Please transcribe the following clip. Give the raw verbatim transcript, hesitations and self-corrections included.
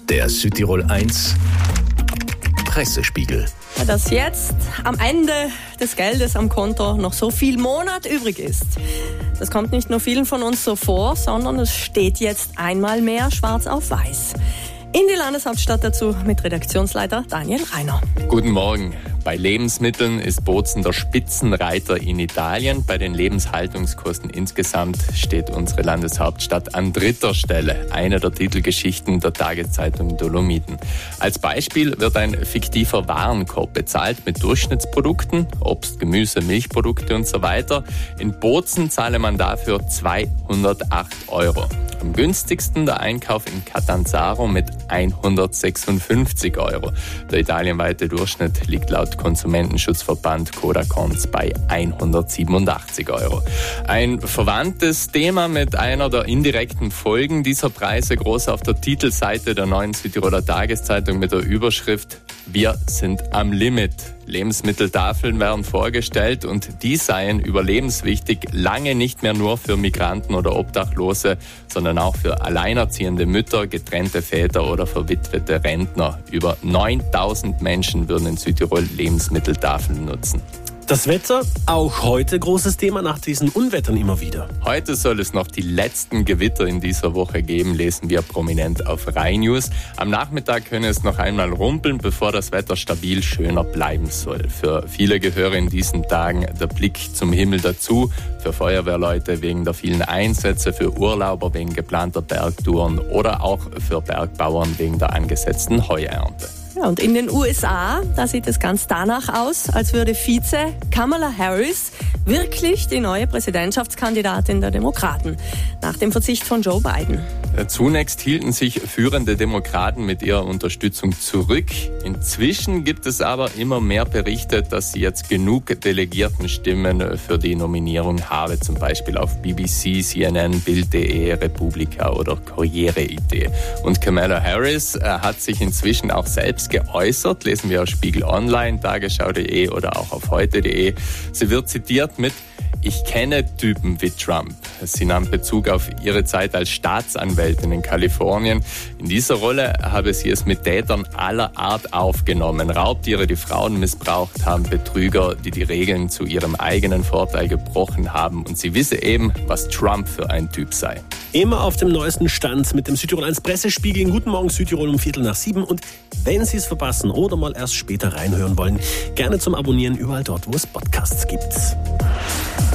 Der Südtirol eins Pressespiegel. Dass jetzt am Ende des Geldes am Konto noch so viel Monat übrig ist. Das kommt nicht nur vielen von uns so vor, sondern es steht jetzt einmal mehr schwarz auf weiß. In die Landeshauptstadt dazu mit Redaktionsleiter Daniel Reiner. Guten Morgen. Bei Lebensmitteln ist Bozen der Spitzenreiter in Italien. Bei den Lebenshaltungskosten insgesamt steht unsere Landeshauptstadt an dritter Stelle. Eine der Titelgeschichten der Tageszeitung Dolomiten. Als Beispiel wird ein fiktiver Warenkorb bezahlt mit Durchschnittsprodukten, Obst, Gemüse, Milchprodukte und so weiter. In Bozen zahle man dafür zweihundertacht Euro. Am günstigsten der Einkauf in Catanzaro mit hundertsechsundfünfzig Euro. Der italienweite Durchschnitt liegt laut Konsumentenschutzverband Codacons bei hundertsiebenundachtzig Euro. Ein verwandtes Thema mit einer der indirekten Folgen dieser Preise, groß auf der Titelseite der neuen Südtiroler Tageszeitung mit der Überschrift „Wir sind am Limit". Lebensmitteltafeln werden vorgestellt und die seien überlebenswichtig, lange nicht mehr nur für Migranten oder Obdachlose, sondern auch für alleinerziehende Mütter, getrennte Väter oder verwitwete Rentner. Über neuntausend Menschen würden in Südtirol Lebensmitteltafeln nutzen. Das Wetter, auch heute großes Thema nach diesen Unwettern immer wieder. Heute soll es noch die letzten Gewitter in dieser Woche geben, lesen wir prominent auf Rai News. Am Nachmittag könne es noch einmal rumpeln, bevor das Wetter stabil schöner bleiben soll. Für viele gehöre in diesen Tagen der Blick zum Himmel dazu. Für Feuerwehrleute wegen der vielen Einsätze, für Urlauber wegen geplanter Bergtouren oder auch für Bergbauern wegen der angesetzten Heuernte. Ja, und in den U S A, da sieht es ganz danach aus, als würde Vize Kamala Harris wirklich die neue Präsidentschaftskandidatin der Demokraten nach dem Verzicht von Joe Biden. Zunächst hielten sich führende Demokraten mit ihrer Unterstützung zurück. Inzwischen gibt es aber immer mehr Berichte, dass sie jetzt genug Delegiertenstimmen für die Nominierung habe, zum Beispiel auf B B C, C N N, Bild punkt de, Republika oder Corriere punkt it. Und Kamala Harris hat sich inzwischen auch selbst geäußert, lesen wir auf Spiegel Online, Tagesschau punkt de oder auch auf heute punkt de. Sie wird zitiert mit: Ich kenne Typen wie Trump. Sie nahm Bezug auf ihre Zeit als Staatsanwältin in Kalifornien. In dieser Rolle habe sie es mit Tätern aller Art aufgenommen. Raubtiere, die Frauen missbraucht haben, Betrüger, die die Regeln zu ihrem eigenen Vorteil gebrochen haben. Und sie wisse eben, was Trump für ein Typ sei. Immer auf dem neuesten Stand mit dem Südtirol eins Pressespiegel. Guten Morgen Südtirol um Viertel nach sieben. Und wenn Sie es verpassen oder mal erst später reinhören wollen, gerne zum Abonnieren überall dort, wo es Podcasts gibt.